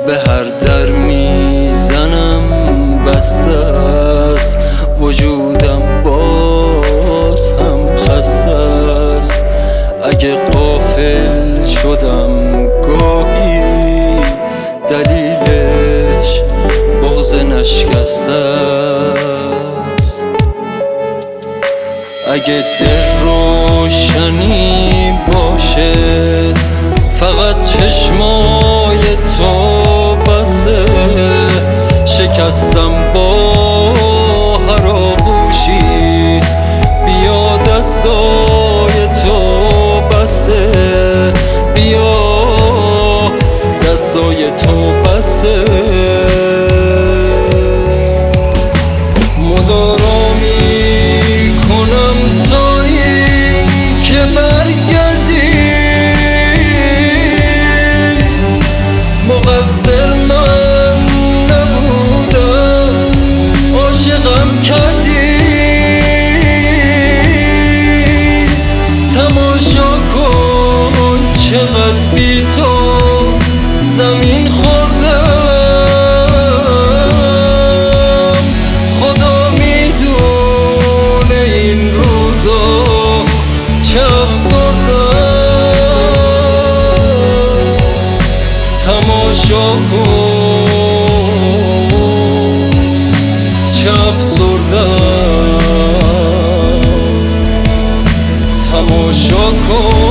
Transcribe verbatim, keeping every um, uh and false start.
به هر در میزنم بسته است، وجودم باز هم خسته است. اگه غافل شدم گاهی دلیلش بغض نشکسته است. اگه دل روشنی باشه فقط چشمای تو بسه، شکستم با هر آغوشی بیا دستای تو بسه، بیا دستای تو بسه. مدارا می کنم تا این که برگردی، مقصر من نبودم عاشقم کردی. تماشا کن چقدر بی تو زمین خوردم، خدا میدونه این روزا چه افسردم. تماشا کن چه افسردم، تماشا کن